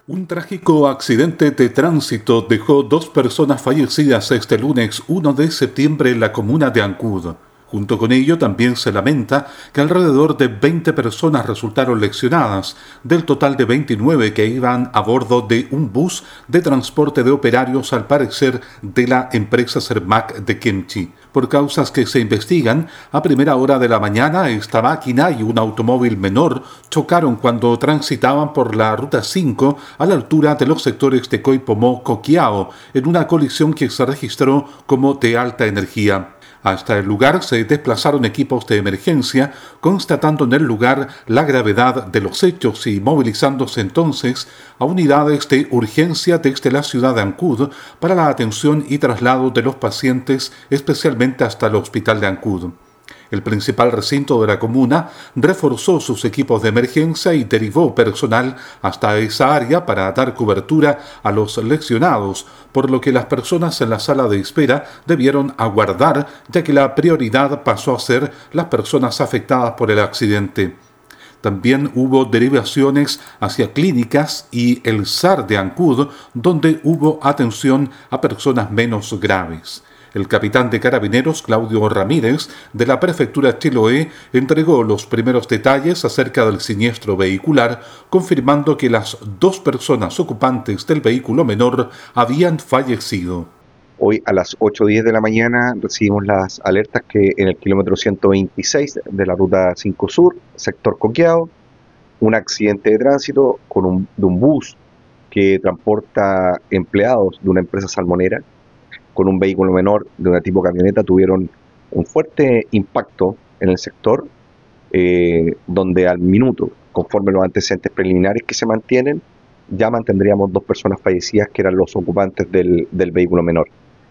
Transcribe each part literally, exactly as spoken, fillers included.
Un trágico accidente de tránsito dejó dos personas fallecidas este lunes uno de septiembre en la comuna de Ancud. Junto con ello también se lamenta que alrededor de veinte personas resultaron lesionadas, del total de veintinueve que iban a bordo de un bus de transporte de operarios, al parecer de la empresa Cermac de Kemchi. Por causas que se investigan, a primera hora de la mañana esta máquina y un automóvil menor chocaron cuando transitaban por la ruta cinco a la altura de los sectores de Coipomó-Coquiao, en una colisión que se registró como de alta energía. Hasta el lugar se desplazaron equipos de emergencia, constatando en el lugar la gravedad de los hechos y movilizándose entonces a unidades de urgencia desde la ciudad de Ancud para la atención y traslado de los pacientes, especialmente hasta el hospital de Ancud. El principal recinto de la comuna reforzó sus equipos de emergencia y derivó personal hasta esa área para dar cobertura a los lesionados, por lo que las personas en la sala de espera debieron aguardar, ya que la prioridad pasó a ser las personas afectadas por el accidente. También hubo derivaciones hacia clínicas y el S A R de Ancud, donde hubo atención a personas menos graves. El capitán de Carabineros, Claudio Ramírez, de la Prefectura Chiloé, entregó los primeros detalles acerca del siniestro vehicular, confirmando que las dos personas ocupantes del vehículo menor habían fallecido. Hoy a las ocho y diez de la mañana recibimos las alertas que en el kilómetro ciento veintiséis de la ruta cinco Sur, sector Coquiao, un accidente de tránsito con un, de un bus que transporta empleados de una empresa salmonera con un vehículo menor de una tipo camioneta tuvieron un fuerte impacto en el sector, eh, donde al minuto, conforme los antecedentes preliminares que se mantienen, ya mantendríamos dos personas fallecidas que eran los ocupantes del, del vehículo menor.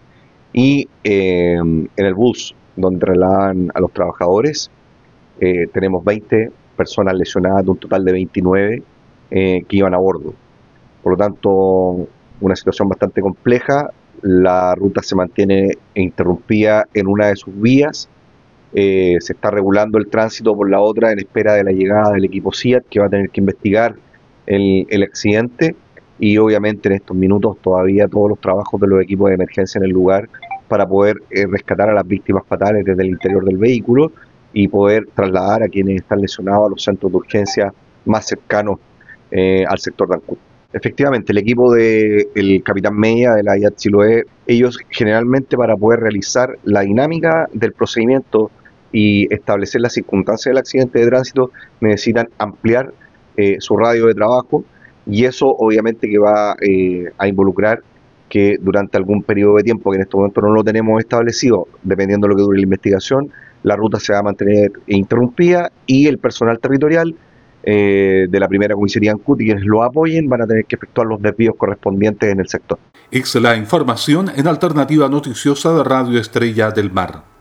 Y eh, en el bus donde trasladan a los trabajadores, eh, tenemos veinte personas lesionadas de un total de veintinueve eh, que iban a bordo. Por lo tanto, una situación bastante compleja. La ruta se mantiene interrumpida en una de sus vías, eh, se está regulando el tránsito por la otra en espera de la llegada del equipo C I A T, que va a tener que investigar el, el accidente, y obviamente en estos minutos todavía todos los trabajos de los equipos de emergencia en el lugar para poder eh, rescatar a las víctimas fatales desde el interior del vehículo y poder trasladar a quienes están lesionados a los centros de urgencia más cercanos eh, al sector de Ancud. Efectivamente, el equipo del Capitán Media de la I A T Chiloé, ellos generalmente para poder realizar la dinámica del procedimiento y establecer las circunstancias del accidente de tránsito necesitan ampliar eh, su radio de trabajo, y eso obviamente que va eh, a involucrar que durante algún periodo de tiempo, que en este momento no lo tenemos establecido, dependiendo de lo que dure la investigación, la ruta se va a mantener interrumpida y el personal territorial Eh, de la primera comisaría Ancud y quienes lo apoyen van a tener que efectuar los desvíos correspondientes en el sector. Es la información en Alternativa Noticiosa de Radio Estrella del Mar.